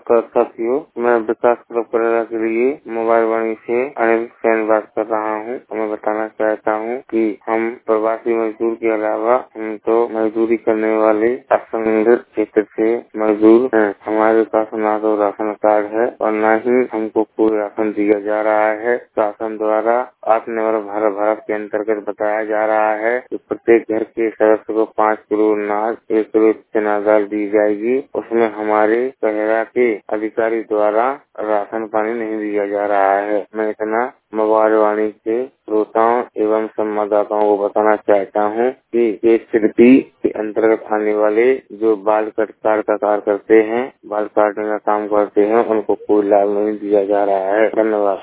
नमस्कार साथियों, मैं विकास क्लब करेला के लिए मोबाइल वाणी से अनिल सैन बात कर रहा हूँ। मैं बताना चाहता हूँ कि हम प्रवासी मजदूर के अलावा हम तो मजदूरी करने वाले असंगठित क्षेत्र से मजदूर हैं। हमारे पास ना तो राशन कार्ड है और न ही हमको कोई राशन दिया जा रहा है। शासन द्वारा आत्मनिर्भर भारत के अंतर्गत बताया जा रहा है कि प्रत्येक घर के सदस्य को 5 किलो अनाज, 1 किलो चना दाल दी जाएगी। उसमें हमारे करेला के अधिकारी द्वारा राशन पानी नहीं दिया जा रहा है। मैं इतना मोबाइल वाणी के श्रोताओं एवं संवाददाताओं को बताना चाहता हूँ कि ये स्थिति के अंतर्गत आने वाले जो बाल कट कार्ड का कार्य करते हैं, बाल काटने का काम करते हैं, उनको कोई लाभ नहीं दिया जा रहा है। धन्यवाद।